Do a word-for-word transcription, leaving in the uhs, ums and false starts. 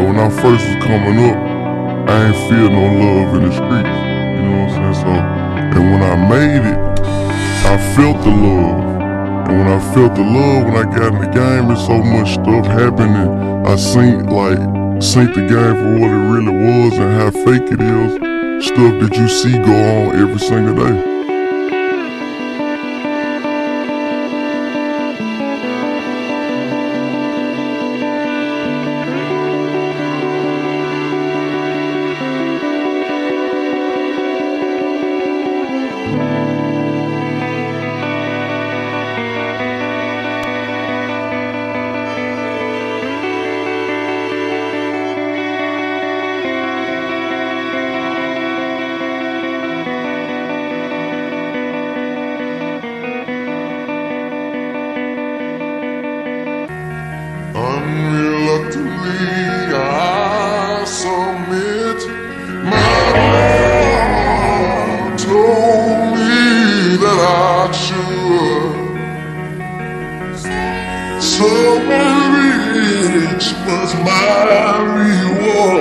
Like when I first was coming up, I ain't feel no love in the streets. You know what I'm saying? So, and when I made it, I felt the love. And when I felt the love, when I got in the game, there's so much stuff happening. I seen like seen the game for what it really was and how fake it is. Stuff that you see go on every single day. Unreluctantly, I submit. My heart told me that I should. So reach was my reward.